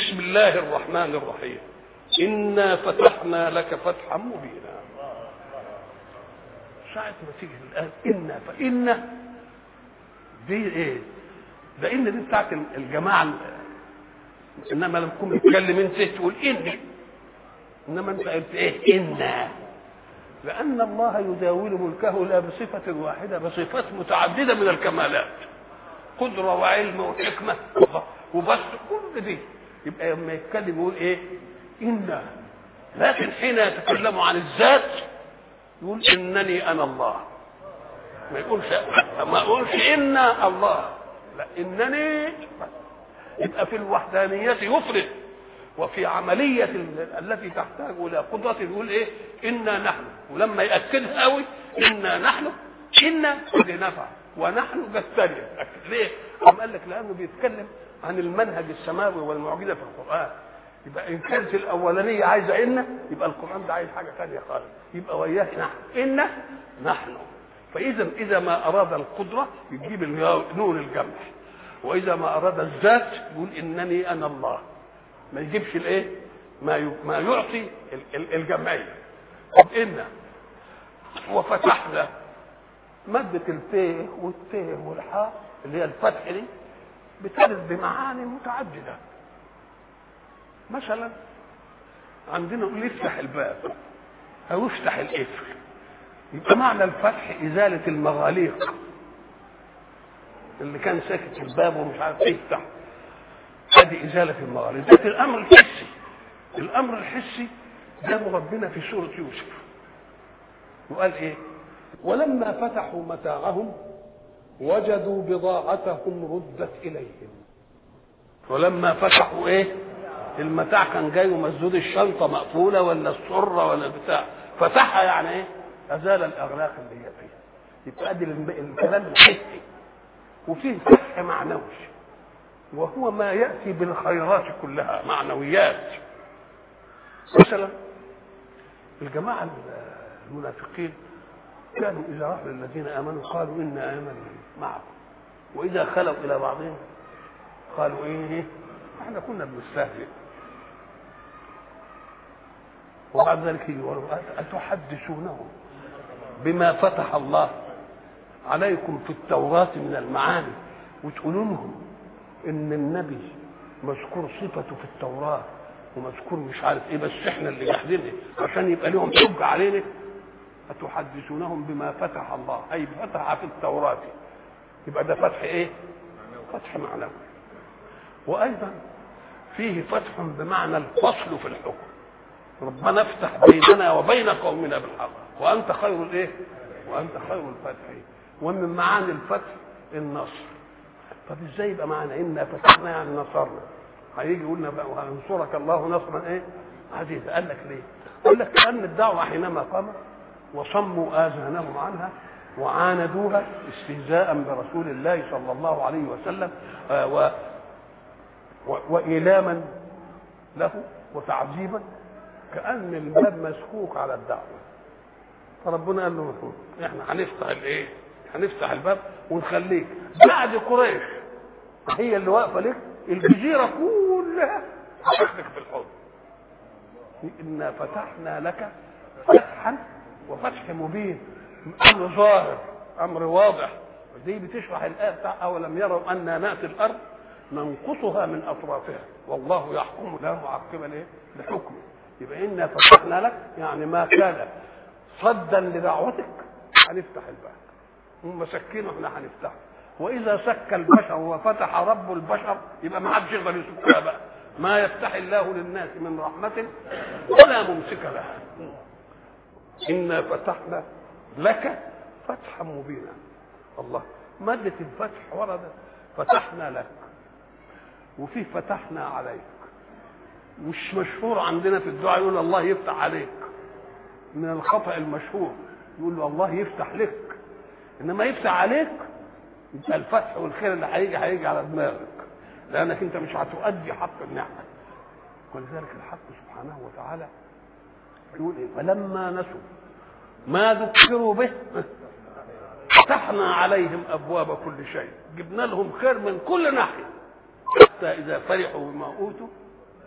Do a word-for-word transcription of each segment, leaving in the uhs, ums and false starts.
بسم الله الرحمن الرحيم إنا فتحنا لك فتحا مبينا. ساعة ما تيجي الآن إنا فإنا دي إيه؟ ده إن دي بتاعت الجماعة، إنما لما تكون بتتكلم أنت تقول إني، إنما أنت قلت إيه؟ إنا، لأن الله يداول ملكه لا بصفة واحدة، بصفات متعددة من الكمالات، قدرة وعلم وحكمة وبس كل دي. يبقى لما يتكلم يقول إيه؟ إنا. لكن حين يتكلم عن الذات يقول إنني أنا الله، ما يقولش ما يقولش إنا الله، لا إنني. يبقى في الوحدانية يفرد، وفي عملية التي تحتاج إلى قدرة يقول إيه؟ إنا نحن. ولما يأكدها قوي إنا نحن، إنا لنفع ونحن بالتالي. ليه؟ قام قال لك لأنه بيتكلم عن المنهج السماوي والمعجزة في القرآن. يبقى إن كانت الأولانية عايزة إنا، يبقى القرآن ده عايز حاجة ثانية خالص، يبقى وياه نحن إنا نحن. فإذا إذا ما أراد القدرة يجيب نون الجمع، وإذا ما أراد الذات يقول إنني أنا الله، ما يجيبش الإيه؟ ما ما يعطي الجمعية. طب إنا وفتحنا، مادة الفيه والتيه والحاء اللي هي الفتح دي بترد بمعاني متعددة. مثلا عندنا نقول يفتح الباب أو يفتح القفل، يبقى معنى الفتح إزالة المغاليق اللي كان ساكت الباب ومش عارف يفتح، هذه إزالة المغاليق. ده الأمر الحسي. الأمر الحسي جابه ربنا في سورة يوسف وقال إيه؟ ولما فتحوا متاعهم وجدوا بضاعتهم ردت إليهم. ولما فتحوا إيه؟ المتاع كان جاي ومسدود، الشنطة مقفولة ولا السرة ولا بتاع، فتحها يعني إيه؟ أزال الأغلاق اللي هي فيها. يبقى دي الكلام الحسي. وفيه فتح معنوي وهو ما يأتي بالخيرات كلها معنويات. مثلا الجماعة المنافقين كانوا إذا راحوا للذين آمنوا قالوا إنا آمنا معكم، وإذا خلوا إلى بعضهم قالوا إيه؟ إحنا كنا بنستهزئ. وبعد ذلك يقولوا أتحدثونهم بما فتح الله عليكم في التوراة من المعاني، وتقولوا لهم إن النبي مذكور صفته في التوراة ومذكور مش عارف إيه، بس إحنا اللي جاحدينه عشان يبقى لهم حجة علينا. أتحدثونهم بما فتح الله، أي فتح في التوراة، يبقى ده فتح إيه؟ فتح معنوي. وأيضا فيه فتح بمعنى الفصل في الحكم. ربنا افتح بيننا وبين قومنا بالحق وأنت خير الإيه؟ وأنت خير الفاتحين. ومن معاني الفتح النصر. طب إزاي يبقى معنى إنا فتحنا يعني نصرنا؟ هيجي يقولنا بقى وهنصرك الله نصرا إيه؟ عزيزا. قال لك ليه؟ قال لك لأن الدعوة حينما قامت وصموا آذانهم عنها وعاندوها استهزاء برسول الله صلى الله عليه وسلم آه و و وإيلاما له وتعذيبا، كأن الباب مسكوك على الدعوة. فربنا قال له احنا هنفتح الايه؟ هنفتح الباب ونخليك بعد قريش هي اللي واقفه لك، الجزيره كلها هتاخدك في الحضن. إنا فتحنا لك فتحا، وفتح مبين، امر ظاهر، امر واضح. دي بتشرح الايه بتاع اولم يروا انا ناتي الارض ننقصها من اطرافها والله يحكم لا معقب لايه؟ لحكمه. يبقى إنا فتحنا لك يعني ما كان صدا لدعوتك هنفتح الباب، ومسكينه احنا هنفتحه. واذا سك البشر وفتح رب البشر يبقى ما حدش يقدر يسكها بقى. ما يفتح الله للناس من رحمه ولا ممسك لها. إنا فتحنا لك فتحا مبينا. الله، مادة الفتح وردت فتحنا لك، وفي فتحنا عليك. مش مشهور عندنا في الدعاء يقول الله يفتح عليك، من الخطأ المشهور يقول له الله يفتح لك، انما يفتح عليك يبقى الفتح والخير اللي هيجي هيجي على دماغك، لانك انت مش هتؤدي حق النعمه. ولذلك الحق سبحانه وتعالى يقول ايه؟ فلما نسوا ما ذكروا به فتحنا عليهم ابواب كل شيء، جبنا لهم خير من كل ناحيه، حتى اذا فرحوا بما اوتوا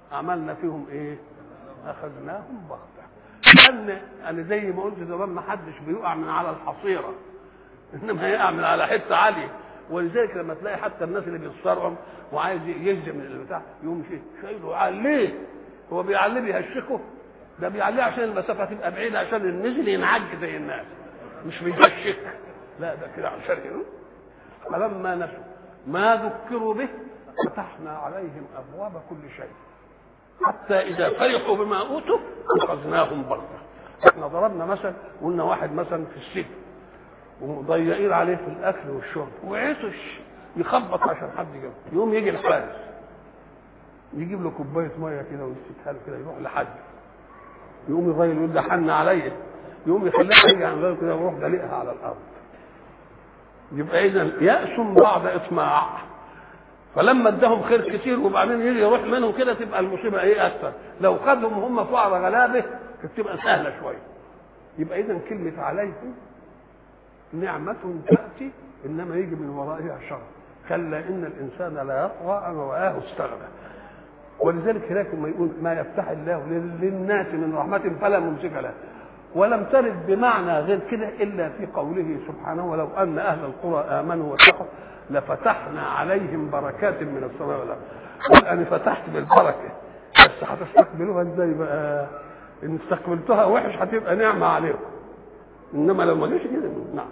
عملنا فيهم ايه؟ اخذناهم بغته. لان انا زي ما قلت زمان ما حدش بيقع من على الحصيره، انما يقع من على حته عاليه. ولذلك لما تلاقي حتى الناس اللي بيتصارعوا وعايز يهزم البتاع يقوم شايله عليه، هو بيعليه بيهشكه؟ ده بيعليه عشان المسافه تبقى بعيده، عشان النزل ينعج زي الناس، مش بيهشك، لا ده كده عشان كده. فلما نسوا ما ذكروا به فتحنا عليهم ابواب كل شيء حتى اذا فرحوا بما اوتوا اخذناهم بغته. احنا ضربنا مثلا قلنا واحد مثلا في السجن ومضيقين عليه في الاكل والشرب وعطش يخبط عشان حد يجيبه، يقوم يجي الحارس يجيب له كوبايه ميه كده ويسكتها له كده، يروح لحد يقوم الراجل يقول ده حن عليا، يقوم يخليها يجي عن غيره كده ويروح دلقها على الارض. يبقى اذا يأس بعد اطماع. فلما اداهم خير كتير وبعدين يجي يروح منهم كده تبقى المصيبه ايه اكثر. لو خدهم هم فقراء غلابه تبقى سهله شويه. يبقى اذا كلمه عليكم نعمه تاتي انما يجي من ورائها شر. كلا ان الانسان لا يطغى ان رآه استغنى. ولذلك هناك ما يقول ما يفتح الله للناس من رحمه فلا ممسك له. ولم ترد بمعنى غير كده الا في قوله سبحانه ولو ان اهل القرى امنوا واتقوا لفتحنا عليهم بركات من السماء والارض. قال انا فتحت بالبركه بس هتستقبلوها ازاي بقى؟ ان استقبلتها وحش هتبقى نعمه عليكم، انما لو ما جاش كده نعم.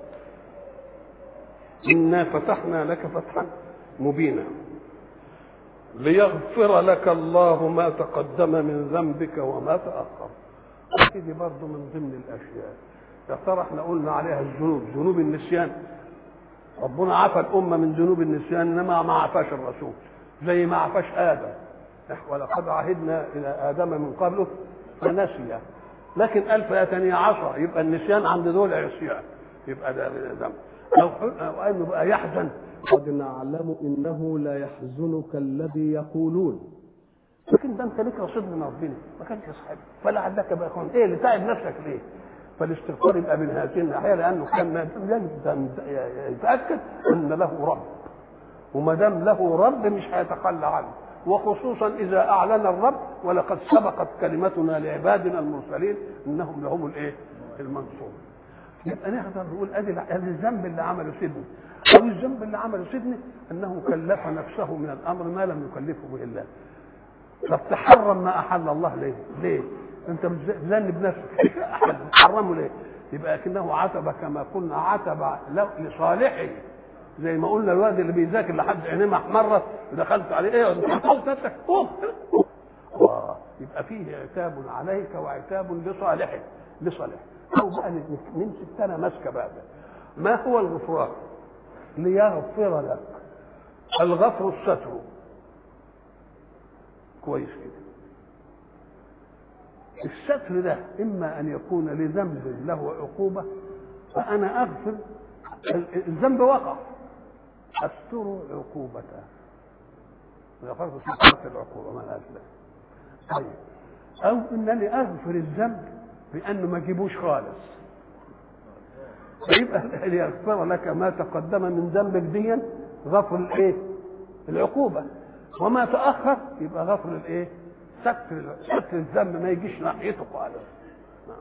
انا فتحنا لك فتحا مبينا ليغفر لك الله ما تقدم من ذنبك وما تاخر. دي برضه من ضمن الاشياء. يا ترى احنا قلنا عليها الذنوب، ذنوب النسيان. ربنا عفى الامه من ذنوب النسيان انما ما عفاش الرسول، زي ما عفاش ادم. ولقد عهدنا الى ادم من قبله فنسي، لكن قال فاتني عصى، يبقى النسيان عند دول عصيان، يبقى ده ذنب. او او انه بقى يحزن قد نعلم انه لا يحزنك الذي يقولون، لكن ده انت ليك رصيد من ربنا ما كانش يصحب فلعلك بقى يكون ايه اللي تعب نفسك ليه؟ فالاستغفار يبقى من هذه الناحيه لانه كان يجب يتاكد ان له رب، وما دام له رب مش هيتخلى عنه، وخصوصا اذا اعلن الرب ولقد سبقت كلمتنا لعبادنا المرسلين انهم لهم الايه؟ المنصور. يبقى نقدر نقول ادي الذنب اللي عمله سيدنا، او الذنب اللي عمله سيدنا انه كلف نفسه من الامر ما لم يكلفه به الله. طب تحرم ما احل الله ليه؟ ليه؟ انت بتذنب نفسك احد تحرمه ليه؟ يبقى كأنه عتب كما قلنا عتب لصالحه، زي ما قلنا الواد اللي بيذاكر لحد عينيه محمرت ودخلت عليه ايه انت قلت نفسك قوم. يبقى فيه عتاب عليك وعتاب لصالحه لصالحه. او بقى نمسك سنه ماسكه بقى ما هو الغفران؟ ليغفر لك. الغفر الستر كويس كده. الستر ده اما ان يكون لذنب له عقوبه فانا اغفر الذنب وقع استر عقوبته، غفرت سترت العقوبه ما لهاش. طيب او انني اغفر الذنب بانه ما اجيبوش خالص، فيبقى ليغفر لك ما تقدم من ذنبك دي غفر الايه؟ العقوبه، وما تاخر يبقى غفر الايه؟ ستر ستر الذنب ما يجيش ناحيته خالص. نعم.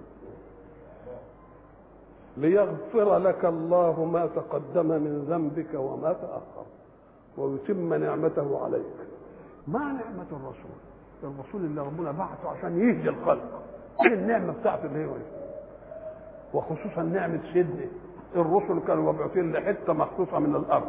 ليغفر لك الله ما تقدم من ذنبك وما تاخر ويتم نعمته عليك. ما نعمه الرسول؟ الرسول اللي ربنا بعثه عشان يهدي الخلق. ايه النعمه بتاعته اللي هي؟ وخصوصا نعمه سيدنا الرسل كانوا مبعوثين لحته مخصوصه من الارض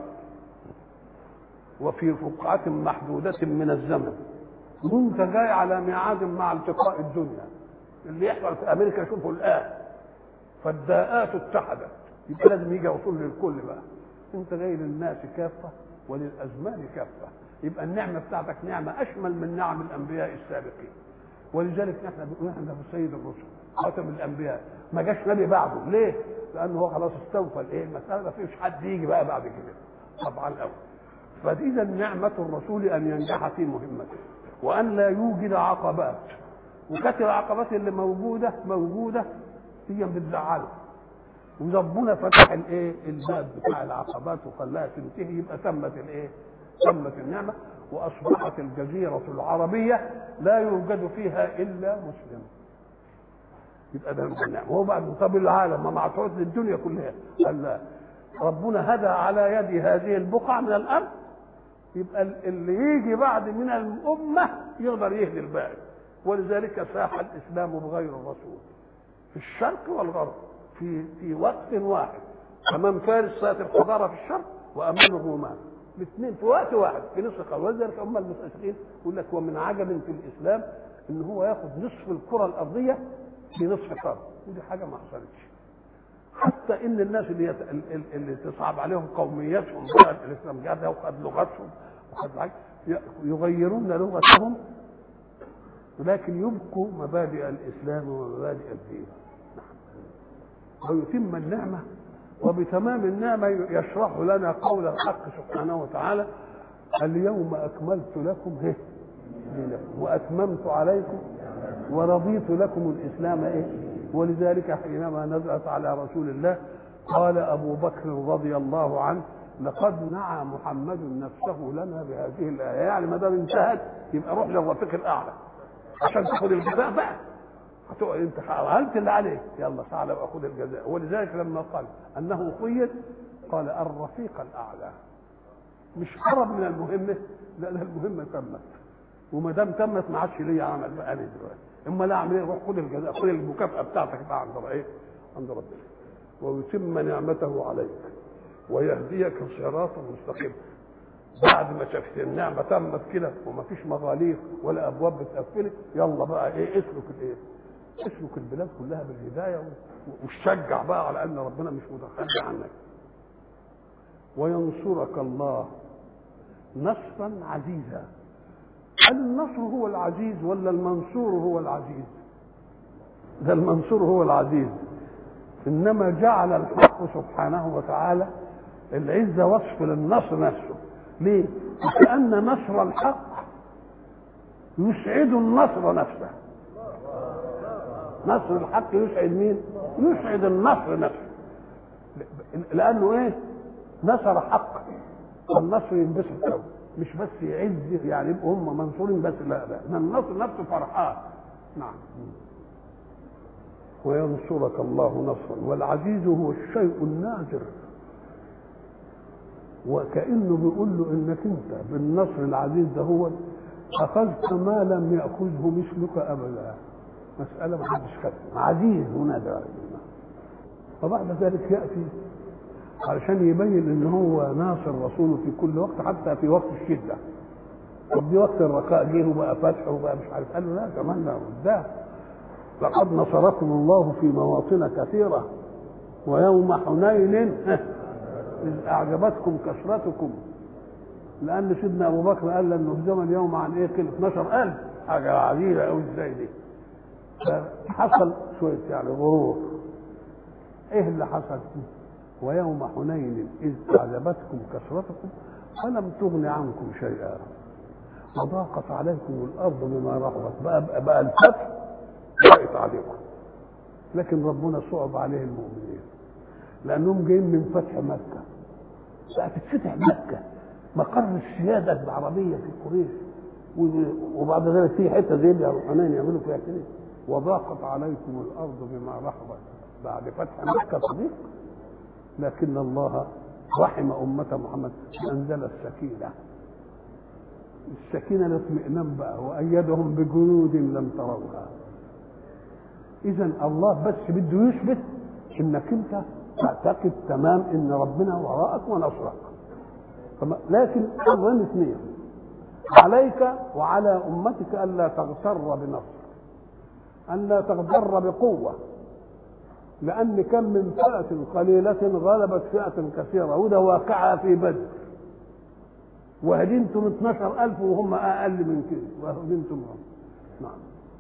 وفي فقعه محدوده من الزمن، وانت جاي على ميعاد مع التقاء الدنيا. اللي يحصل في امريكا شوفوا الان فالداءات اتحدت، يبقى لازم يجي رسول للكل بقى. انت جاي للناس كافه وللازمان كافه، يبقى النعمه بتاعتك نعمه اشمل من نعم الانبياء السابقين. ولذلك احنا بنقول احنا في سيد الرسل خاتم الانبياء، ما جاش نبي بعده. ليه؟ لانه هو خلاص استوفى الايه؟ المساله ما فيش حد يجي بقى بعد كده طبعا الاول. فاذا نعمه الرسول ان ينجح في مهمته وان لا يوجد عقبات، وكثر العقبات اللي موجوده موجوده هي بتزعله، وربنا فتح الايه؟ الباب بتاع العقبات وخلاها تنتهي، يبقى تمت الايه؟ تمت النعمه. واصبحت الجزيره العربيه لا يوجد فيها الا مسلم. يبقى ده من النعمه. هو بعد طب العالم ما معطوط للدنيا كلها، قال لا، ربنا هدى على يد هذه البقعه من الارض، يبقى اللي يجي بعد من الامه يقدر يهدي الباقي. ولذلك ساح الاسلام بغير الرسول في الشرق والغرب في في وقت واحد. امام فارس ساعه الحضاره في الشرق وامام الرومان الاثنين في وقت واحد في نصف قرن. ولذلك هم المستشرقين يقول لك ومن عجب في الاسلام ان هو ياخذ نصف الكره الارضيه في نصف قرن، ودي حاجه ما حصلتش. حتى ان الناس اللي يت... اللي تصعب عليهم قوميتهم بقى الاسلام جاء وخد لغتهم وخد حاجه يغيرون لغتهم، ولكن يبقوا مبادئ الاسلام ومبادئ الدين. ويتم النعمه، وبتمام النعمه يشرح لنا قول الحق سبحانه وتعالى: اليوم اكملت لكم دينكم واتممت عليكم ورضيت لكم الاسلام ايه. ولذلك حينما نزلت على رسول الله قال ابو بكر رضي الله عنه: لقد نعى محمد نفسه لنا بهذه الايه. يعني ما دام انتهت يبقى روح للرفيق الاعلى عشان تاخد الجزاء بقى. هتقعد انت عملت اللي عليك، يلا تعالى بقى خد الجزاء. ولذلك لما قال انه خير قال الرفيق الاعلى، مش هرب من المهمه، لا ده المهمه تمت، وما دام تمت ما عادش ليا عمل بقى انا دلوقتي. اما لا اعمل ايه؟ روح خد الجزاء، خد المكافاه بتاعتك بقى عند ايه؟ عند ربنا. ويتم نعمته عليك ويهديك صراطا مستقيما. بعد ما شافت النعمه تمت كده وما فيش مغاليق ولا ابواب بتقفلك، يلا بقى ايه؟ اسلك الايه؟ اسلك البلاد كلها بالهدايه وشجع بقى على ان ربنا مش متخلي عنك. وينصرك الله نصرا عزيزا. هل النصر هو العزيز ولا المنصور هو العزيز؟ ده المنصور هو العزيز. انما جعل الحق سبحانه وتعالى العزه وصف للنصر نفسه. ليه؟ لان نصر الحق يسعد النصر نفسه. نصر الحق يسعد مين؟ يسعد النصر نفسه. لانه ايه؟ نصر حق، النصر ينبسط قوي، مش بس يعز يعني يبقوا هم منصورين بس، لا لا، النصر نفسه فرحان. نعم. وينصرك الله نصرا. والعزيز هو الشيء النادر، وكأنه بيقول له انك انت بالنصر العزيز ده هو اخذت ما لم ياخذه مثلك ابدا. مساله ما حدش خدها، عزيز ونادر. وبعد ذلك ياتي علشان يبين ان هو ناصر رسوله في كل وقت، حتى في وقت الشده. طب دي وقت الرخاء جه وبقى فتح وبقى مش عارف، قال له لا كمان لا ده لقد نصركم الله في مواطن كثيره ويوم حنين إذ أعجبتكم كثرتكم. لأن سيدنا أبو بكر قال له إنه في زمن يوم عن إيه كده اثناشر ألف، حاجة عزيزة أوي إزاي دي. فحصل شوية يعني غرور. إيه اللي حصل؟ ويوم حنين إذ أعجبتكم كثرتكم فلم تغن عنكم شيئا وضاقت عليكم الأرض بما رحبت. بقى, بقى الفتح ضاقت عليكم، لكن ربنا صعب عليه المؤمنين لأنهم جايين من فتح مكة. بقى تتفتح مكة مقر السيادة العربية في قريش، وبعد ذلك في حتة زي دي حنين يعملوا فيها كده. وضاقت عليكم الأرض بما رحبت. بعد فتح مكة صديق، لكن الله رحم أمة محمد أنزل السكينة. السكينة الاطمئنان بقى، وأيدهم بجنود لم تروها. إذن الله بس بده يثبت إنك أنت تعتقد تمام إن ربنا وراءك ونصرك. لكن أمرين اثنين: عليك وعلى أمتك ألا تغتر بنصر، ألا تغتر بقوة، لأن كم من فئة قليلة غلبت فئة كثيرة، وده واقعها في بدر. وهدنتم اثناشر ألف وهم أقل من كده، وهدنتم هم. نعم.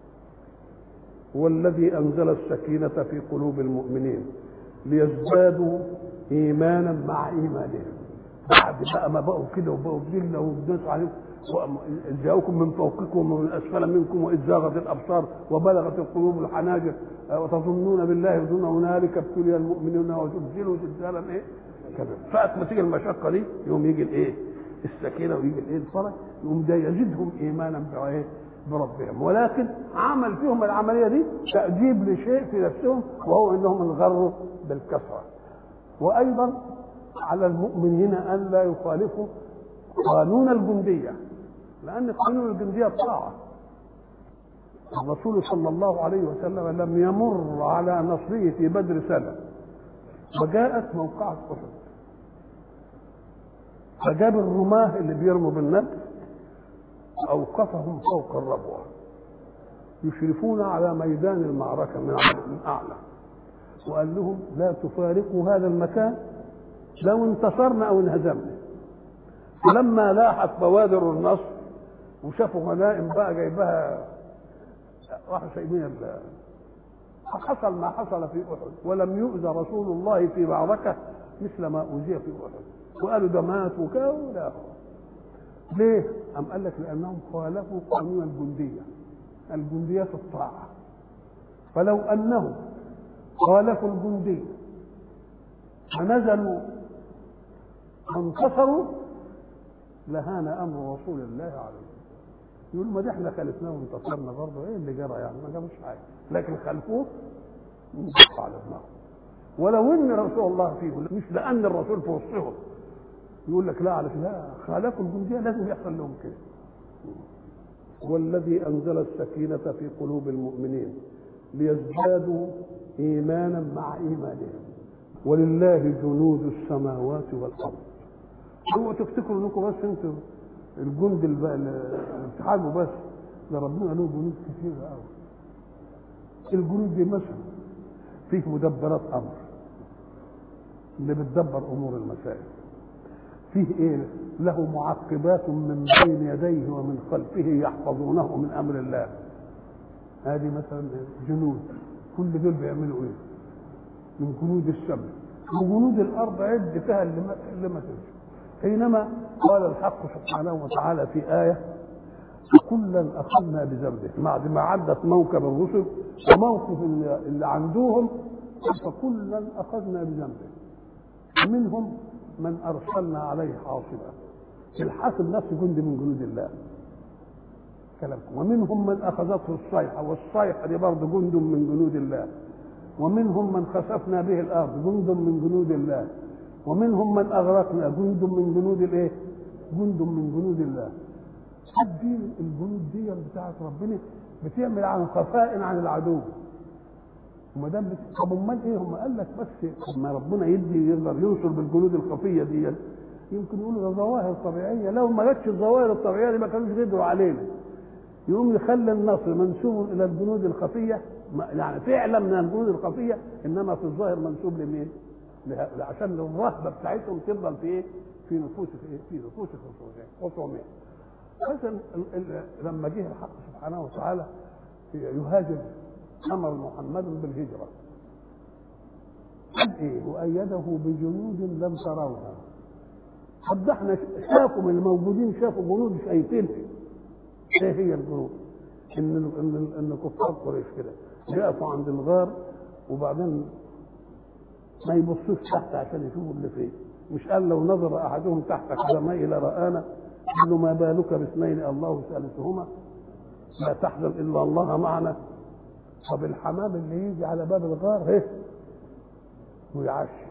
هو الذي أنزل السكينة في قلوب المؤمنين ليزدادوا إيمانا مع إيمانهم. بعد بقى ما بقوا كده وبقوا بذلة وبدوسوا عليهم، جاءوكم من فوقكم ومن أسفل منكم وإذ زاغت الأبصار وبلغت القلوب الحناجر وتظنون بالله ظن هنالك ابتلي المؤمنون وزلزلوا زلزالا إيه كده. فأت ما تيجي المشقة دي يوم يجي الإيه؟ السكينة ويجي الإيه؟ الفرج. يقوم ده يزيدهم ايمانا بربهم، ولكن عمل فيهم العمليه دي تأديب لشيء في نفسهم، وهو انهم انغروا بالكثره. وايضا على المؤمنين ان لا يخالفوا قانون الجنديه، لان قانون الجنديه الطاعه. الرسول صلى الله عليه وسلم لم يمر على نصره في بدر سنه، وجاءت موقعه احد، فجاب الرماه اللي بيرموا بالنبل اوقفهم فوق الربوه يشرفون على ميدان المعركه من اعلى، وقال لهم لا تفارقوا هذا المكان لو انتصرنا او انهزمنا. فلما لاحت بوادر النصر وشافوا غنائم بقى جايبها راحوا سايبين. فحصل ما حصل في احد، ولم يؤذى رسول الله في معركه مثل ما اوذي في احد، وقالوا ده مات وكذا. ليه؟ أم قال لك لانهم خالفوا قانون الجنديه. الجنديه في الطاعه، فلو انهم خالفوا الجنديه ونزلوا وانتصروا لهان امر رسول الله عليه. يقول ما ده احنا خالفناه وانتصرنا برضه، ايه اللي جرى يعني؟ ما جابوش حاجه، لكن خالفوه انتصر على دماغه. ولو ان رسول الله فيهم، مش لان الرسول في وسطهم، يقول لك لا على لا خالفوا الجنديه لازم يحصل لهم كده. والذي انزل السكينه في قلوب المؤمنين ليزدادوا ايمانا مع ايمانهم ولله جنود السماوات والارض. هو تفتكروا انكم بس انتوا الجند الاتحاد وبس؟ ده ربنا له جنود كثيره قوي. الجنود دي مثلا فيه مدبرات امر اللي بتدبر امور المسائل، فيه ايه؟ له معقبات من بين يديه ومن خلفه يحفظونه من امر الله. هذه مثلا جنود، كل دول بيعملوا ايه؟ من جنود السماء. وجنود الارض عد فيها اللي ما اللي ما تنسى. حينما قال الحق سبحانه وتعالى في آية كلا أخذنا بذنبه، بعد ما عدت موكب الرسل وموقف اللي عندهم، فكلا أخذنا بذنبه، منهم من أرسلنا عليه حاصبا، الحاسب نفسه جند من جنود الله كلامكم، ومنهم من أخذته الصيحة، والصيحة دي برضه جند من جنود الله، ومنهم من خسفنا به الأرض جند من جنود الله، ومنهم من أغرقنا جند من جنود الايه؟ جند من جنود الله. دي الجنود دي بتاعت ربنا بتعمل عن خفاء عن العدو. وما دام طب امال ايه؟ هم قال لك بس لما ربنا يدي يقدر ينصر بالجنود الخفيه دي، يمكن يقولوا ده ظواهر طبيعيه. لو ما جاتش الظواهر الطبيعيه دي ما كانوش يقدروا علينا. يقوم يخلي النصر منسوب الى الجنود الخفيه، يعني فعلا من الجنود الخفيه، انما في الظاهر منسوب لمين؟ عشان الرهبه بتاعتهم تفضل في ايه؟ في نفوس في ايه؟ في نفوس خصومين. مثلا لما جه الحق سبحانه وتعالى يهاجر، امر محمد بالهجره، قال ايه؟ وايده بجنود لم تروها. طب ده احنا شافوا الموجودين، شافوا جنود شايفينها. ايه هي الجنود؟ ان ان ان كفار قريش كده يقفوا عند الغار وبعدين ما يبصوش تحت عشان يشوفوا اللي فيه. مش قال لو نظر احدهم تحت قدميه لرآنا؟ قال له ما بالك باثنين الله ثالثهما لا تحزن الا الله معنا. طب الحمام اللي يجي على باب الغار ايه ويعشش،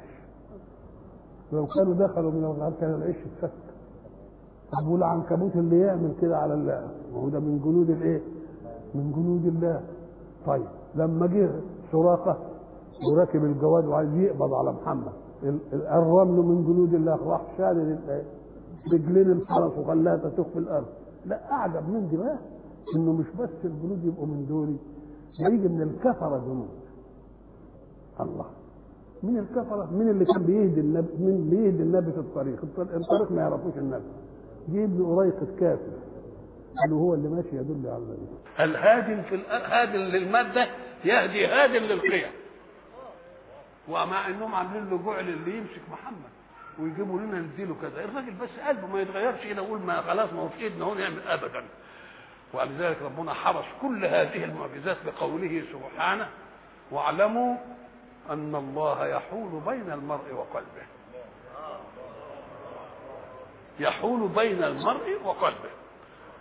لو كانوا دخلوا من الغار كان العيش اتفك. طب والعنكبوت اللي يعمل كده على الله، وهو ده من جنود الايه؟ من جنود الله. طيب لما جه سراقه وراكب الجواد وعايز يقبض على محمد، الرمل من جنود الله، راح شال رجلين الفرس وخلاها تسوق في الارض. لا اعجب من دي بقى انه مش بس الجنود يبقوا من دول، يجي من الكفره جنود. الله، من الكفره، من اللي كان بيهدي النبي، من بيهدي النبي في الطريق، الطريق ما يعرفوش النبي، جيب له قريقه كافر قالوا هو اللي ماشي يدل على النبي. الهادم في هادم للماده يهدي هادم للقيم. ومع انهم عاملين له جعل اللي يمسك محمد ويجيبوا لنا نديله كذا، الراجل بس قلبه ما يتغيرش كده يقول ما خلاص ما هو في ايدنا هو نعمل ابدا. ولذلك ربنا حرص كل هذه المعجزات بقوله سبحانه واعلموا ان الله يحول بين المرء وقلبه. يحول بين المرء وقلبه.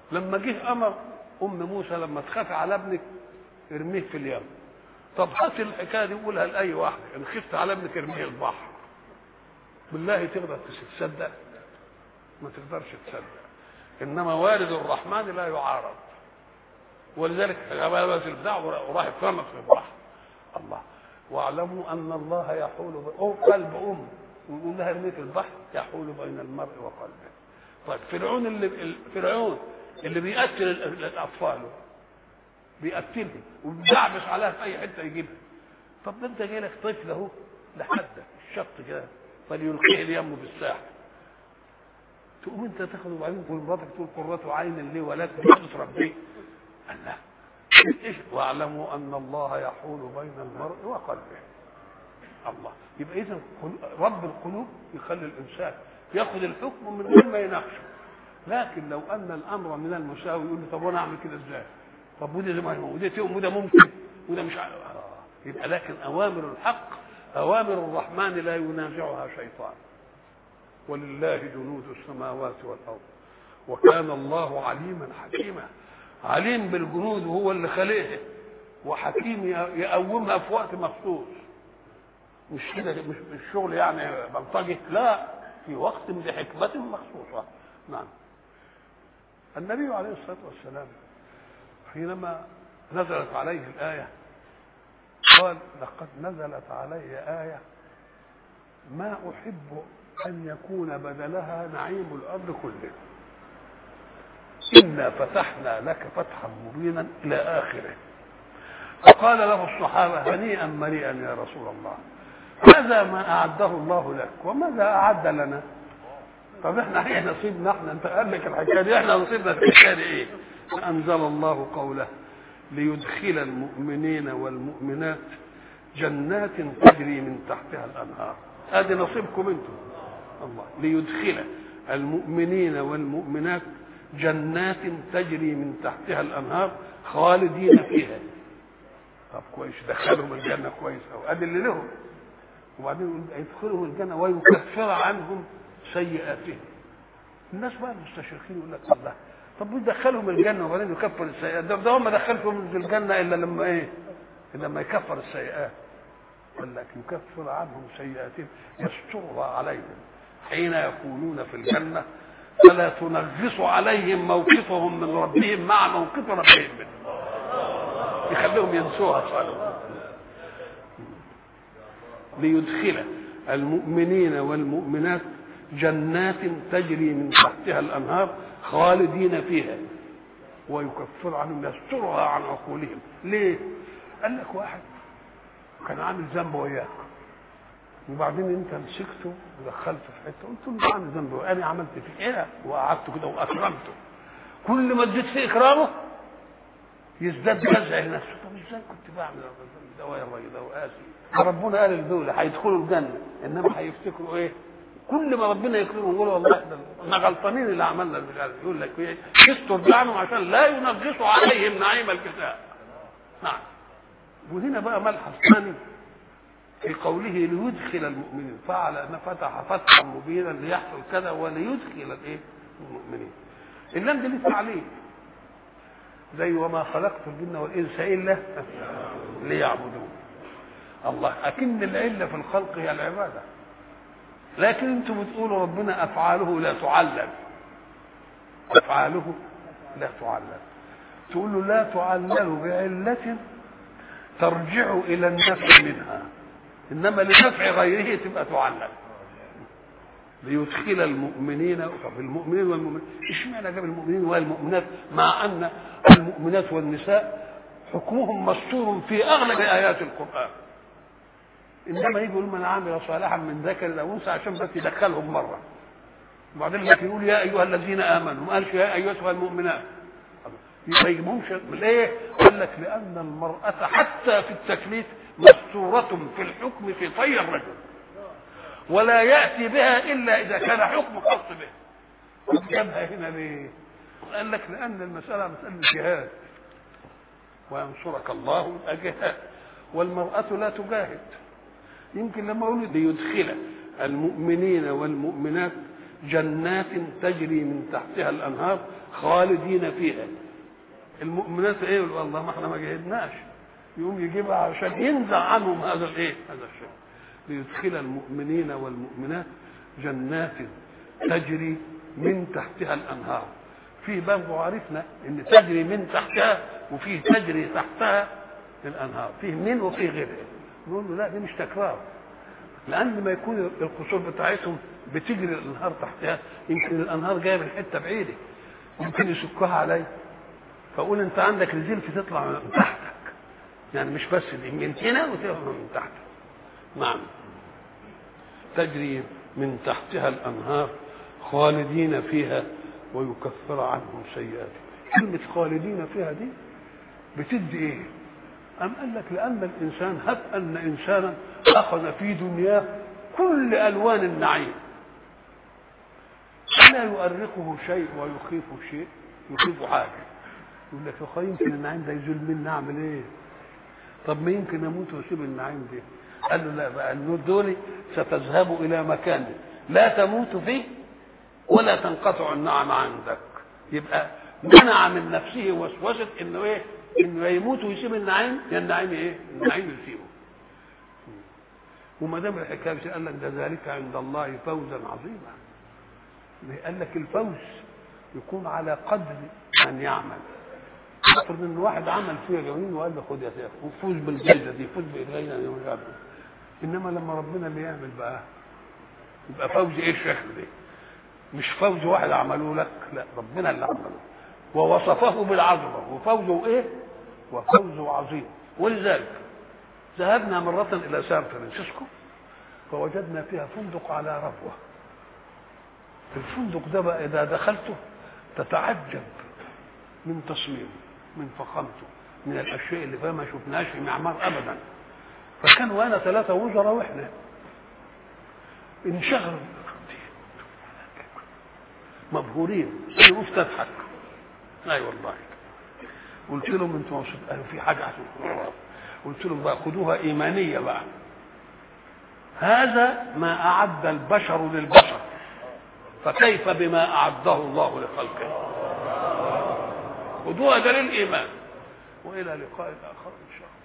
لما جه امر ام موسى لما تخافي على ابنك ارميه في اليم. طب هات الحكايه دي قولها لاي واحد، ان خفت على ابنك ارميه البحر. بالله تقدر تصدق؟ ما تقدرش تصدق. انما والد الرحمن لا يعارض، ولذلك غلبت البتاع وراح اترمت في البحر. الله. واعلموا ان الله يحول قلب ام ويقول لها ارميه في البحر يحول بين المرء وقلبه. طيب فرعون اللي فرعون اللي بيقتل الاطفال بيقتلهم وبيدعبس عليها في اي حته يجيبها. طب ده انت جاي لك طفل اهو لحدك الشط كده فليلقيه اليم بالساحل، تقوم انت تاخده وبعدين تقول مراتك تقول قرة عين لي ولك تشرب بيه. الله. ايش؟ واعلموا ان الله يحول بين المرء وقلبه. الله. يبقى اذا رب القلوب يخلي الانسان ياخذ الحكم من غير ما يناقشه. لكن لو ان الامر من المساوي يقول لي طب وانا اعمل كده ازاي؟ طب وده زي ما هو وده وده ممكن وده مش عارف. يبقى لكن اوامر الحق اوامر الرحمن لا ينازعها شيطان. ولله جنود السماوات والارض وكان الله عليما حكيما. عليم بالجنود وهو اللي خلقها، وحكيم يقومها في وقت مخصوص. مش كده مش الشغل يعني بلطجه، لا، في وقت بحكمة مخصوصة. نعم. النبي عليه الصلاة والسلام حينما نزلت عليه الآية قال لقد نزلت علي آية ما أحب أن يكون بدلها نعيم الأرض كله. إنا فتحنا لك فتحا مبينا إلى آخره. فقال له الصحابة هنيئا مريئا يا رسول الله، ماذا ما أعده الله لك وماذا أعد لنا؟ طب احنا ايه نصيبنا احنا؟ انت قال لك الحكايه دي، احنا نصيبنا في الحكايه دي ايه؟ فانزل الله قوله ليدخل المؤمنين والمؤمنات جنات تجري من تحتها الانهار. ادي نصيبكم انتم. الله. ليدخل المؤمنين والمؤمنات جنات تجري من تحتها الانهار خالدين فيها. طب كويس، دخلهم الجنه كويس قوي، ادي اللي لهم. وبعدين يدخلهم الجنه ويكفر عنهم سيئاتهم. الناس بقى المستشرقين يقول لك الله، طب يدخلهم الجنه وبعدين يكفر السيئات؟ ده هم دخلهم في الجنه الا لما ايه؟ الا لما يكفر السيئات. قال لك يكفر عنهم سيئاتهم يسترها عليهم حين يكونون في الجنه فلا تنغص عليهم موقفهم من ربهم مع موقف ربهم منه، يخليهم ينسوها صالحا. ليدخل المؤمنين والمؤمنات جنات تجري من تحتها الانهار خالدين فيها ويكفر عنهم يسترها عن عقولهم. ليه؟ قال لك واحد كان عامل ذنب وياك وبعدين انت مسكته ودخلته في حته قلت له عامل ذنب وانا عملت فيه ايه وقعدته كده واكرمته، كل ما اديت في اكرامه يزداد جزع نفسه. طب ازاي كنت بعمل ده ويا الراجل ده وقاسي؟ ربنا قال لدول هيدخلوا الجنه انما هيفتكروا ايه؟ كل ما ربنا يكرمهم يقولوا والله احنا غلطانين اللي عملنا المثال. يقول لك ايه؟ يستر عنهم عشان لا ينغصوا عليهم نعيم الكتاب. نعم. وهنا بقى ملحظ ثاني في قوله ليدخل المؤمنين، فعل ان فتح فتحا مبينا ليحصل كذا وليدخل الايه؟ المؤمنين. اللام دي لسه عليه زي وما خلقت الجن والانس الا ليعبدون. الله. اكن العله في الخلق هي العباده، لكن انتم بتقولوا ربنا افعاله لا تعلم. افعاله لا تعلم. تقول له لا تعلل بعله ترجع الى النفع منها، انما لنفع غيره تبقى تعلل. ليدخل المؤمنين. طب المؤمنين والمؤمنات اشمعنى جاب المؤمنين والمؤمنات مع ان المؤمنات والنساء حكمهم مستور في اغلب ايات القران؟ انما يجي يقول من عمل صالحا من ذكر او انثى عشان بس يدخلهم مره، وبعدين يقول يا ايها الذين امنوا، ما قالش يا ايتها المؤمنات. ما يجيبهمش ليه؟ قال لك لان المراه حتى في التكليف مستوره في الحكم في طي الرجل ولا ياتي بها الا اذا كان حكم خاص به. جابها هنا ليه؟ قال لك لان المساله مساله جهاد وينصرك الله جهاد، والمراه لا تجاهد. يمكن لما اقول ليدخل المؤمنين والمؤمنات جنات تجري من تحتها الانهار خالدين فيها. المؤمنات ايه؟ والله ما احنا ما جهدناش، يقوم يجيبها عشان ينزع عنهم هذا الايه؟ هذا الشيء. ليدخل المؤمنين والمؤمنات جنات تجري من تحتها الانهار. في برضه عرفنا ان تجري من تحتها وفيه تجري تحتها الانهار، فيه من وفيه غيره. نقول له لا، دي مش تكرار، لان ما يكون القصور بتاعتهم بتجري الانهار تحتها، يمكن الانهار جايه من حته بعيده يمكن يسكها عليه، فاقول انت عندك الزلف تطلع من تحتك، يعني مش بس دي من هنا وتطلع من تحتك. نعم. تجري من تحتها الانهار خالدين فيها ويكفر عنهم سيئاتهم. كلمه خالدين فيها دي بتدي ايه؟ أم قال لك لأن الإنسان هب أن إنسانا أخذ في دنياه كل ألوان النعيم، لا يؤرقه شيء ويخيفه شيء، يخيفه حاجة، يقول لك يا أخي يمكن النعيم ده يزول مني، أعمل إيه؟ طب ما يمكن أموت وأسيب النعيم ده. قال له لا بقى، النور دول ستذهب إلى مكان لا تموت فيه ولا تنقطع النعم عندك. يبقى منع من نفسه وسوسة إنه إيه؟ انه يموت ويسيب النعيم، يا النعيم ايه؟ النعيم يسيبه. وما دام الحكايه قال لك ده ذلك عند الله فوزا عظيما. قال لك الفوز يكون على قدر من يعمل. افرض ان واحد عمل فيها جميل وقال له خد يا سيف وفوز بالجائزه دي، فوز بالجائزه دي، انما لما ربنا اللي يعمل بقى يبقى فوز ايه الشكل ده؟ مش فوز واحد عمله لك، لا، ربنا اللي عمله ووصفه بالعظمه وفوزه ايه؟ وفوزه عظيم. ولذلك ذهبنا مرة إلى سان فرانسيسكو فوجدنا فيها فندق على ربوة. الفندق ده بقى إذا دخلته تتعجب من تصميمه، من فخامته، من الأشياء اللي فيها ما شفناهاش في معمار أبدا. فكان وأنا ثلاثة وزراء وإحنا انشغلوا مبهورين. أنا وقفت أضحك، أي والله. قلت لهم انتوا مبسوطين؟ قالوا في حاجه عشان. قلت لهم بقى خدوها ايمانيه بقى، هذا ما اعد البشر للبشر، فكيف بما اعده الله لخلقه؟ خدوها دليل ايمان. والى لقاء اخر ان شاء الله.